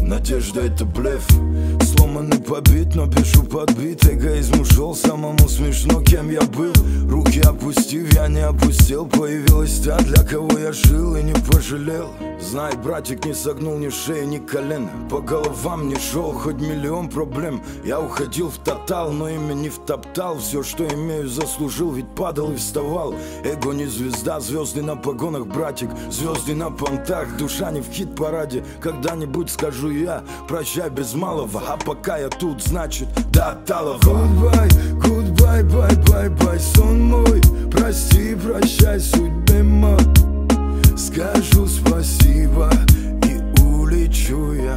надежда это блеф. Сломанный, побит, но пишу подбит. Эгоизм ушел, самому смешно, кем я был. Руки опустив, я не опустил. Появилась та, для кого я жил и не пожалел. Знай, братик, не согнул ни шеи, ни колен. По головам не шел, хоть миллион проблем. Я уходил в тотал, но имя не втоптал. Все, что имею, заслужил, ведь падал и вставал. Эго не звезда, звезды на погонах, братик. Звезды на понтах, душа не в хит-параде. Когда-нибудь скажу я, прощай без малого. А пока я тут, значит, до талого. Goodbye, goodbye, bye, bye, bye, сон мой. Прости, прощай, судьбе мой. Скажу спасибо и улечу я.